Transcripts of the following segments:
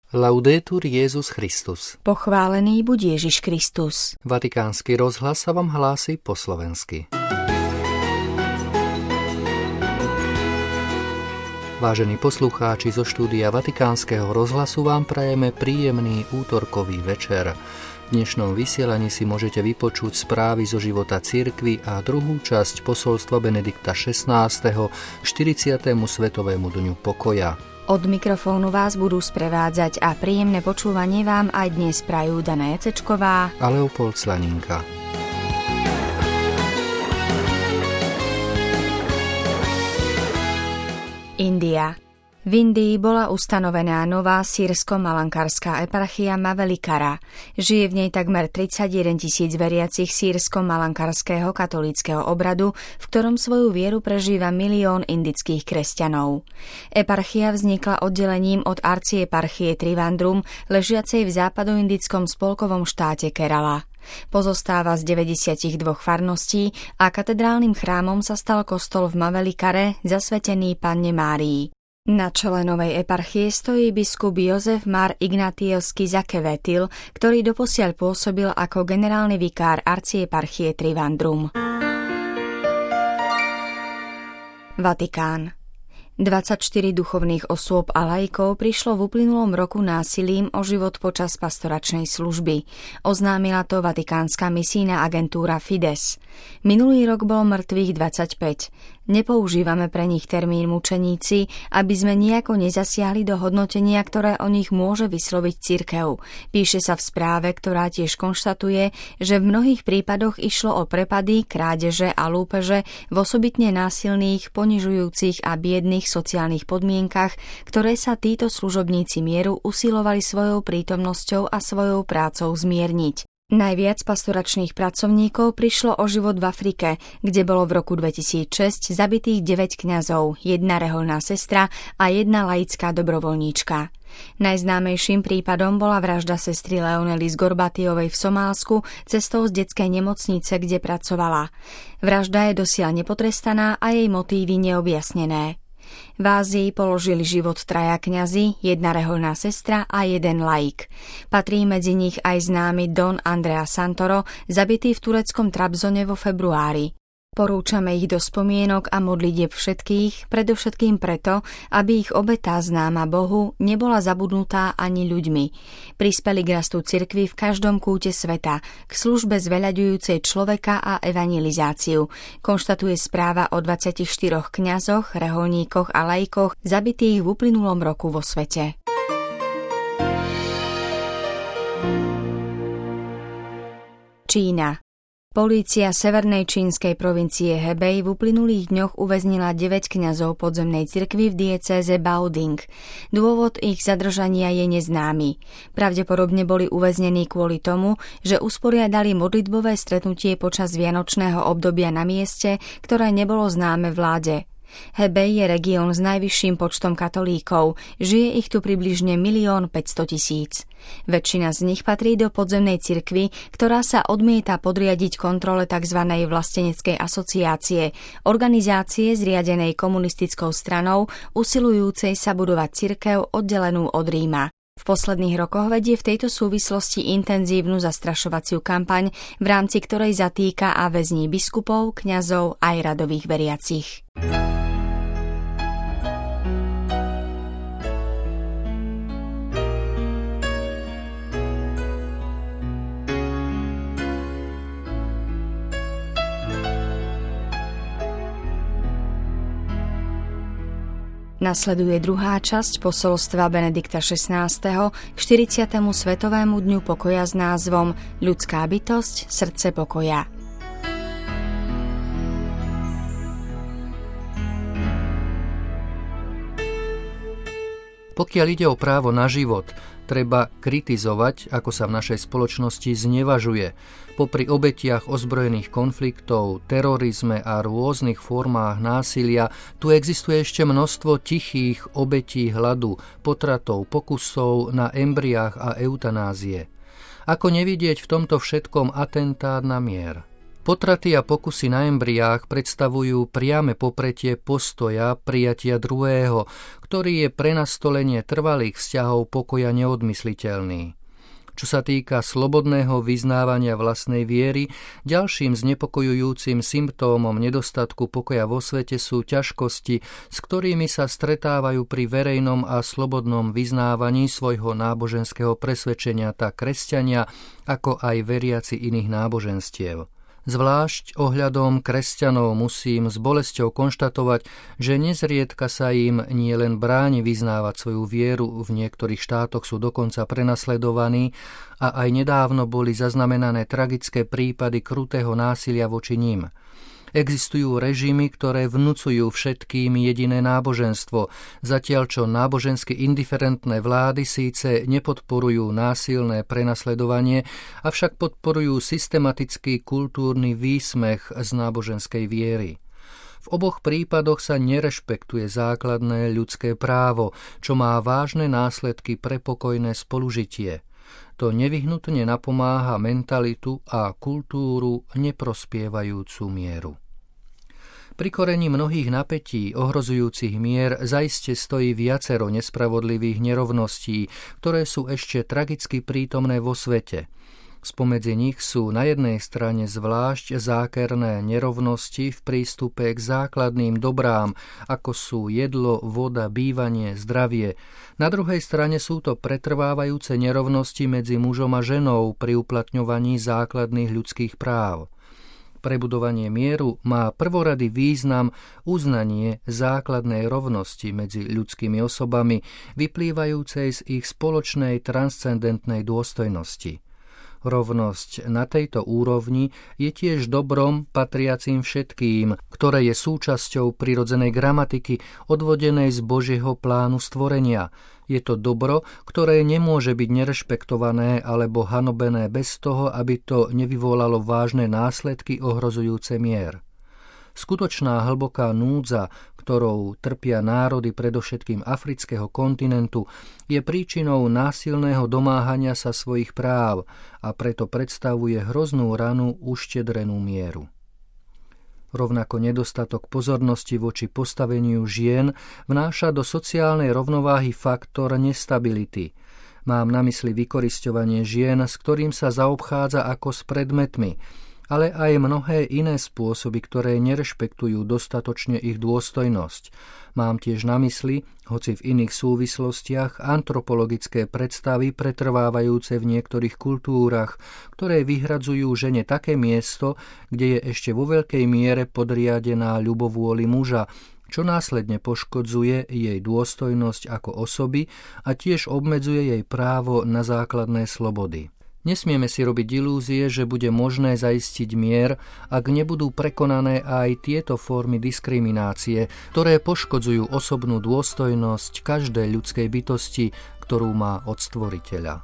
Laudetur Jesus Christus. Pochválený buď Ježiš Kristus. Vatikánsky rozhlas sa vám hlási po slovensky. Vážení poslucháči, zo štúdia Vatikánskeho rozhlasu vám prajeme príjemný útorkový večer. V dnešnom vysielaní si môžete vypočuť správy zo života cirkvi a druhú časť posolstva Benedikta XVI. 40. Svetovému dňu pokoja. Od mikrofónu vás budú sprevádzať a príjemné počúvanie vám aj dnes prajú Dana Jacečková a Leopold Slaninka. India. V Indii bola ustanovená nová sýrsko-malankárska eparchia Mavelikara. Žije v nej takmer 31 000 veriacich sýrsko-malankárskeho katolíckeho obradu, v ktorom svoju vieru prežíva 1 000 000 indických kresťanov. Eparchia vznikla oddelením od arcieparchie Trivandrum, ležiacej v západoindickom spolkovom štáte Kerala. Pozostáva z 92 farností a katedrálnym chrámom sa stal kostol v Mavelikare, zasvetený Panne Márii. Na čele novej eparchie stojí biskup Jozef Mar Ignatios Kizakevetil, ktorý doposiaľ pôsobil ako generálny vikár arcieparchie Trivandrum. Vatikán. 24 duchovných osôb a laikov prišlo v uplynulom roku násilím o život počas pastoračnej služby. Oznámila to vatikánska misijná agentúra Fides. Minulý rok bolo mŕtvych 25. Nepoužívame pre nich termín mučeníci, aby sme nejako nezasiahli do hodnotenia, ktoré o nich môže vysloviť cirkev. Píše sa v správe, ktorá tiež konštatuje, že v mnohých prípadoch išlo o prepady, krádeže a lúpeže v osobitne násilných, ponižujúcich a biedných sociálnych podmienkach, ktoré sa títo služobníci mieru usilovali svojou prítomnosťou a svojou prácou zmierniť. Najviac pastoračných pracovníkov prišlo o život v Afrike, kde bolo v roku 2006 zabitých 9 kňazov, 1 rehoľná sestra a 1 laická dobrovoľníčka. Najznámejším prípadom bola vražda sestry Leonely z Gorbatiovej v Somálsku cestou z detskej nemocnice, kde pracovala. Vražda je dosiaľ nepotrestaná a jej motívy neobjasnené. V Ázii položili život 3 kňazi, 1 rehoľná sestra a 1 laik. Patrí medzi nich aj známy Don Andrea Santoro, zabitý v tureckom Trabzone vo februári. Porúčame ich do spomienok a modlitieb všetkých, predovšetkým preto, aby ich obeta známa Bohu nebola zabudnutá ani ľuďmi. Prispeli k rastu cirkvi v každom kúte sveta, k službe zveľaďujúcej človeka a evangelizáciu, konštatuje správa o 24 kňazoch, rehoľníkoch a laikoch zabitých v uplynulom roku vo svete. Čína. Polícia severnej čínskej provincie Hebei v uplynulých dňoch uväznila 9 kňazov podzemnej cirkvi v diecéze Baoding. Dôvod ich zadržania je neznámy. Pravdepodobne boli uväznení kvôli tomu, že usporiadali modlitbové stretnutie počas vianočného obdobia na mieste, ktoré nebolo známe vláde. Hebei je región s najvyšším počtom katolíkov, žije ich tu približne 1 500 000. Väčšina z nich patrí do podzemnej cirkvi, ktorá sa odmieta podriadiť kontrole tzv. Vlasteneckej asociácie, organizácie zriadenej komunistickou stranou, usilujúcej sa budovať cirkev oddelenú od Ríma. V posledných rokoch vedie v tejto súvislosti intenzívnu zastrašovaciu kampaň, v rámci ktorej zatýka a väzní biskupov, kňazov aj radových veriacich. Nasleduje druhá časť posolstva Benedikta XVI. K 40. Svetovému dňu pokoja s názvom Ľudská bytosť, srdce pokoja. Pokiaľ ide o právo na život, treba kritizovať, ako sa v našej spoločnosti znevažuje. Popri obetiach ozbrojených konfliktov, terorizme a rôznych formách násilia, tu existuje ešte množstvo tichých obetí hladu, potratov, pokusov na embriách a eutanázie. Ako nevidieť v tomto všetkom atentát na mier? Potraty a pokusy na embryách predstavujú priame popretie postoja prijatia druhého, ktorý je pre nastolenie trvalých vzťahov pokoja neodmysliteľný. Čo sa týka slobodného vyznávania vlastnej viery, ďalším znepokojujúcim symptómom nedostatku pokoja vo svete sú ťažkosti, s ktorými sa stretávajú pri verejnom a slobodnom vyznávaní svojho náboženského presvedčenia tak kresťania, ako aj veriaci iných náboženstiev. Zvlášť ohľadom kresťanov musím s bolesťou konštatovať, že nezriedka sa im nielen bráni vyznávať svoju vieru, v niektorých štátoch sú dokonca prenasledovaní a aj nedávno boli zaznamenané tragické prípady krutého násilia voči nim. Existujú režimy, ktoré vnucujú všetkým jediné náboženstvo, zatiaľ čo nábožensky indiferentné vlády síce nepodporujú násilné prenasledovanie, avšak podporujú systematický kultúrny výsmech z náboženskej viery. V oboch prípadoch sa nerešpektuje základné ľudské právo, čo má vážne následky pre pokojné spolužitie. To nevyhnutne napomáha mentalitu a kultúru neprospievajúcu mieru. Pri korení mnohých napätí ohrozujúcich mier zaiste stojí viacero nespravodlivých nerovností, ktoré sú ešte tragicky prítomné vo svete. Spomedzi nich sú na jednej strane zvlášť zákerné nerovnosti v prístupe k základným dobrám, ako sú jedlo, voda, bývanie, zdravie. Na druhej strane sú to pretrvávajúce nerovnosti medzi mužom a ženou pri uplatňovaní základných ľudských práv. Prebudovanie mieru má prvorady význam uznanie základnej rovnosti medzi ľudskými osobami, vyplývajúcej z ich spoločnej transcendentnej dôstojnosti. Rovnosť na tejto úrovni je tiež dobrom patriacím všetkým, ktoré je súčasťou prirodzenej gramatiky odvodenej z Božieho plánu stvorenia. Je to dobro, ktoré nemôže byť nerešpektované alebo hanobené bez toho, aby to nevyvolalo vážne následky ohrozujúce mier. Skutočná hlboká núdza, ktorou trpia národy predovšetkým afrického kontinentu, je príčinou násilného domáhania sa svojich práv a preto predstavuje hroznú ranu uštedrenú mieru. Rovnako nedostatok pozornosti voči postaveniu žien vnáša do sociálnej rovnováhy faktor nestability. Mám na mysli vykorisťovanie žien, s ktorým sa zaobchádza ako s predmetmi, ale aj mnohé iné spôsoby, ktoré nerešpektujú dostatočne ich dôstojnosť. Mám tiež na mysli, hoci v iných súvislostiach, antropologické predstavy pretrvávajúce v niektorých kultúrach, ktoré vyhradzujú žene také miesto, kde je ešte vo veľkej miere podriadená ľubovôli muža, čo následne poškodzuje jej dôstojnosť ako osoby a tiež obmedzuje jej právo na základné slobody. Nesmieme si robiť ilúzie, že bude možné zaistiť mier, ak nebudú prekonané aj tieto formy diskriminácie, ktoré poškodzujú osobnú dôstojnosť každej ľudskej bytosti, ktorú má od Stvoriteľa.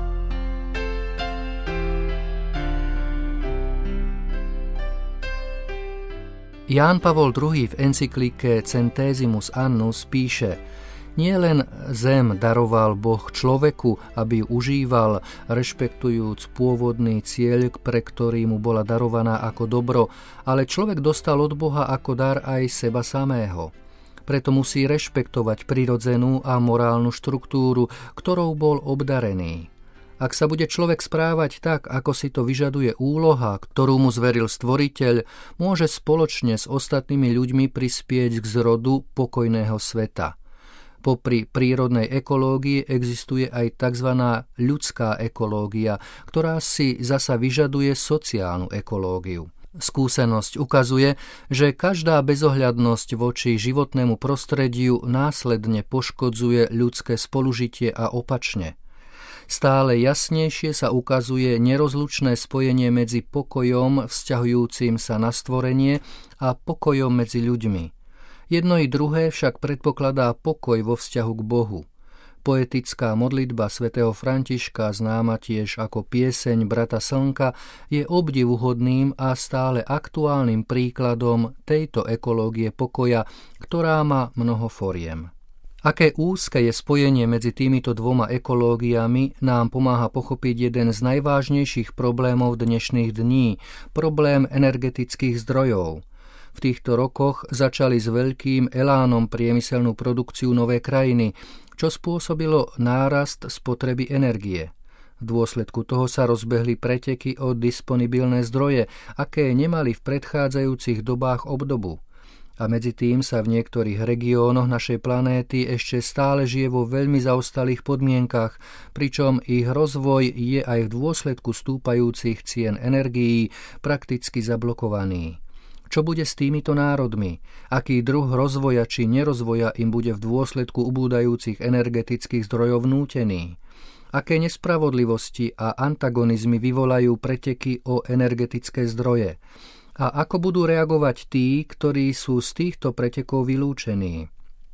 Ján Pavol II v encyklike Centesimus Annus píše: Nie len zem daroval Boh človeku, aby ju užíval, rešpektujúc pôvodný cieľ, pre ktorý mu bola darovaná ako dobro, ale človek dostal od Boha ako dar aj seba samého. Preto musí rešpektovať prirodzenú a morálnu štruktúru, ktorou bol obdarený. Ak sa bude človek správať tak, ako si to vyžaduje úloha, ktorú mu zveril Stvoriteľ, môže spoločne s ostatnými ľuďmi prispieť k zrodu pokojného sveta. Popri prírodnej ekológii existuje aj tzv. Ľudská ekológia, ktorá si zasa vyžaduje sociálnu ekológiu. Skúsenosť ukazuje, že každá bezohľadnosť voči životnému prostrediu následne poškodzuje ľudské spolužitie a opačne. Stále jasnejšie sa ukazuje nerozlučné spojenie medzi pokojom vzťahujúcim sa na stvorenie a pokojom medzi ľuďmi. Jedno i druhé však predpokladá pokoj vo vzťahu k Bohu. Poetická modlitba svätého Františka, známa tiež ako pieseň Brata Slnka, je obdivuhodným a stále aktuálnym príkladom tejto ekológie pokoja, ktorá má mnoho foriem. Aké úzke je spojenie medzi týmito dvoma ekológiami, nám pomáha pochopiť jeden z najvážnejších problémov dnešných dní, problém energetických zdrojov. V týchto rokoch začali s veľkým elánom priemyselnú produkciu nové krajiny, čo spôsobilo nárast spotreby energie. V dôsledku toho sa rozbehli preteky o disponibilné zdroje, aké nemali v predchádzajúcich dobách obdobu. A medzi tým sa v niektorých regiónoch našej planéty ešte stále žije vo veľmi zaostalých podmienkach, pričom ich rozvoj je aj v dôsledku stúpajúcich cien energií prakticky zablokovaný. Čo bude s týmito národmi? Aký druh rozvoja či nerozvoja im bude v dôsledku ubúdajúcich energetických zdrojov vnútený? Aké nespravodlivosti a antagonizmy vyvolajú preteky o energetické zdroje? A ako budú reagovať tí, ktorí sú z týchto pretekov vylúčení?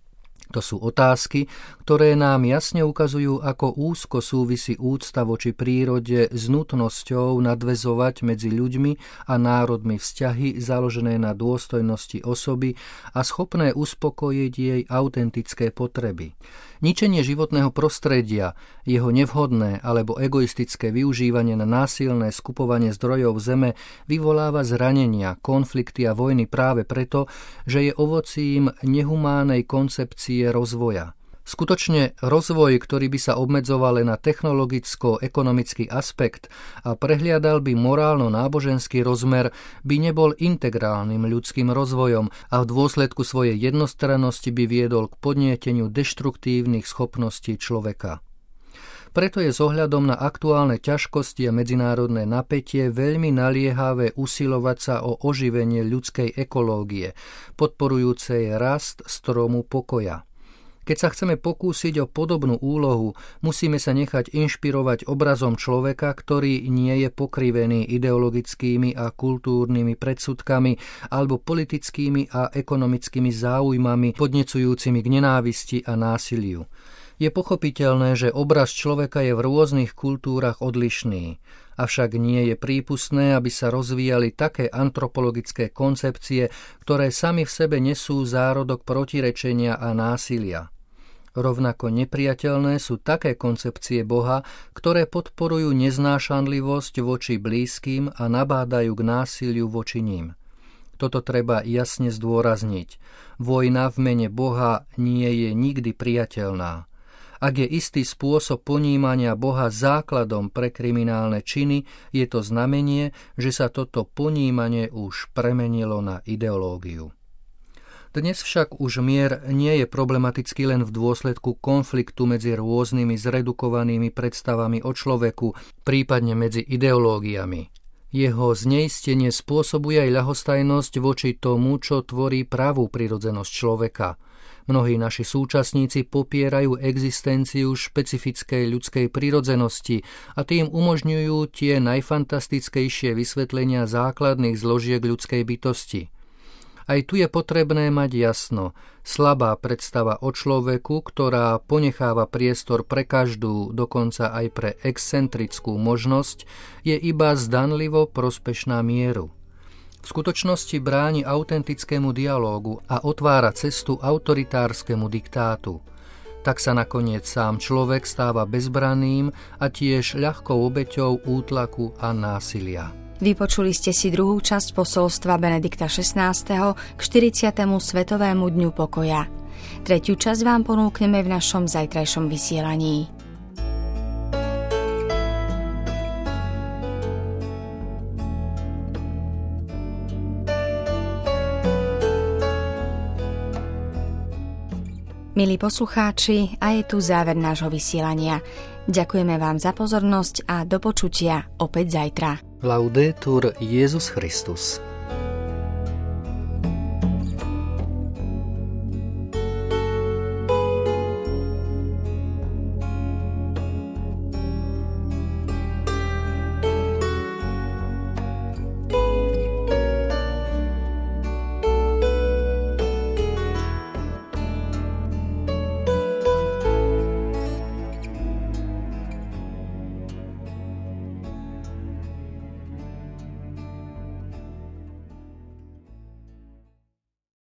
To sú otázky, ktoré nám jasne ukazujú, ako úzko súvisí úcta voči prírode s nutnosťou nadväzovať medzi ľuďmi a národmi vzťahy založené na dôstojnosti osoby a schopné uspokojiť jej autentické potreby. Ničenie životného prostredia, jeho nevhodné alebo egoistické využívanie na násilné skupovanie zdrojov zeme vyvoláva zranenia, konflikty a vojny práve preto, že je ovocím nehumánej koncepcie rozvoja. Skutočne rozvoj, ktorý by sa obmedzoval len na technologicko-ekonomický aspekt a prehliadal by morálno-náboženský rozmer, by nebol integrálnym ľudským rozvojom a v dôsledku svojej jednostrannosti by viedol k podnieteniu deštruktívnych schopností človeka. Preto je s ohľadom na aktuálne ťažkosti a medzinárodné napätie veľmi naliehavé usilovať sa o oživenie ľudskej ekológie, podporujúcej rast stromu pokoja. Keď sa chceme pokúsiť o podobnú úlohu, musíme sa nechať inšpirovať obrazom človeka, ktorý nie je pokrivený ideologickými a kultúrnymi predsudkami alebo politickými a ekonomickými záujmami podnecujúcimi k nenávisti a násiliu. Je pochopiteľné, že obraz človeka je v rôznych kultúrach odlišný, avšak nie je prípustné, aby sa rozvíjali také antropologické koncepcie, ktoré sami v sebe nesú zárodok protirečenia a násilia. Rovnako nepriateľné sú také koncepcie Boha, ktoré podporujú neznášanlivosť voči blízkym a nabádajú k násiliu voči ním. Toto treba jasne zdôrazniť. Vojna v mene Boha nie je nikdy priateľná. Ak je istý spôsob ponímania Boha základom pre kriminálne činy, je to znamenie, že sa toto ponímanie už premenilo na ideológiu. Dnes však už mier nie je problematický len v dôsledku konfliktu medzi rôznymi zredukovanými predstavami o človeku, prípadne medzi ideológiami. Jeho zneistenie spôsobuje aj ľahostajnosť voči tomu, čo tvorí pravú prirodzenosť človeka. Mnohí naši súčasníci popierajú existenciu špecifickej ľudskej prirodzenosti a tým umožňujú tie najfantastickejšie vysvetlenia základných zložiek ľudskej bytosti. Aj tu je potrebné mať jasno. Slabá predstava o človeku, ktorá ponecháva priestor pre každú, dokonca aj pre excentrickú možnosť, je iba zdanlivo prospešná mieru. V skutočnosti bráni autentickému dialógu a otvára cestu autoritárskemu diktátu. Tak sa nakoniec sám človek stáva bezbranným a tiež ľahkou obeťou útlaku a násilia. Vypočuli ste si druhú časť posolstva Benedikta XVI. K 40. Svetovému dňu pokoja. Tretiu časť vám ponúkneme v našom zajtrajšom vysielaní. Milí poslucháči, a je tu záver nášho vysielania. Ďakujeme vám za pozornosť a do počutia opäť zajtra. Laudetur Jesus Christus.